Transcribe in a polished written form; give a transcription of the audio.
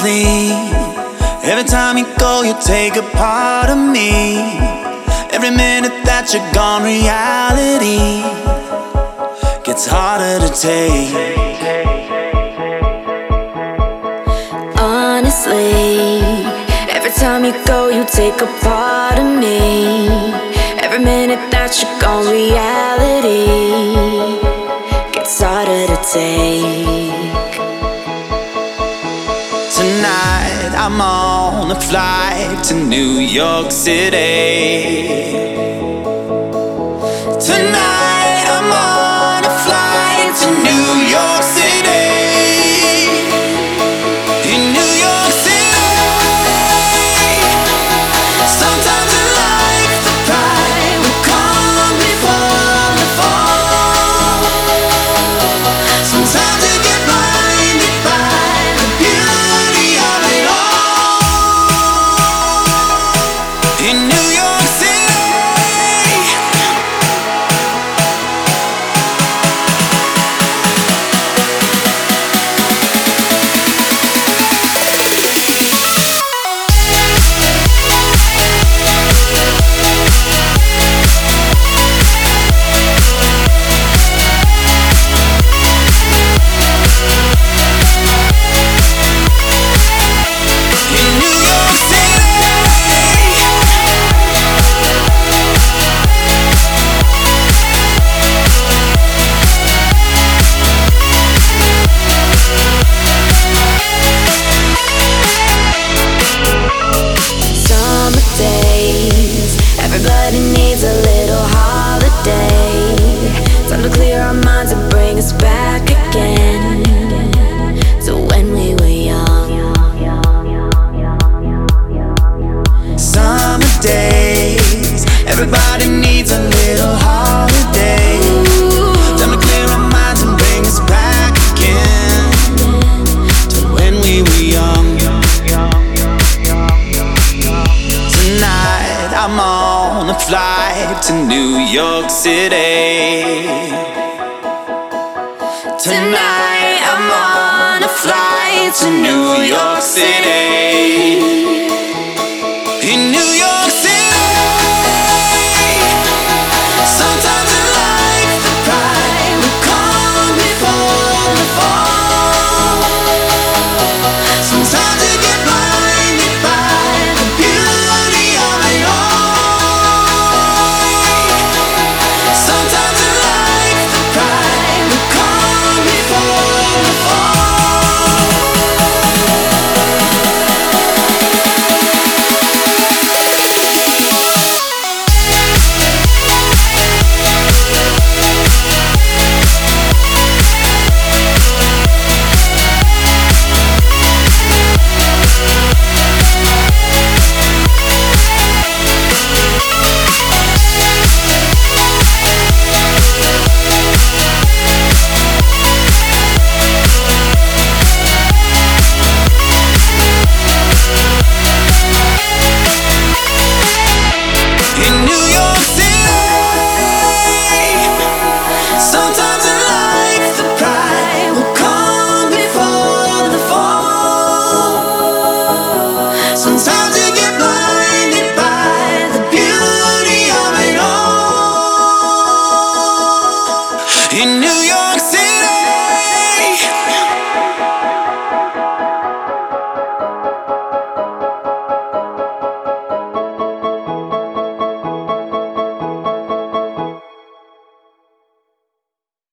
Honestly, every time you go, you take a part of me. Every minute that you're gone, reality gets harder to take. Honestly, every time you go, you take a part of me. Every minute that you're gone, reality gets harder to take. Tonight I'm on a flight to New York City. Tonight I'm on a flight to New York City. In New York City, sometimes in life the pride will come before the fall. Sometimes you get blinded by the beauty of it all. In New York City. Everybody needs a little holiday. Time to clear our minds and bring us back again to when we were young. Summer days, everybody needs a little holiday. Time to clear our minds and bring us back again to when we were young. Tonight I'm on a flight to New York City. Tonight I'm on a flight to New York City.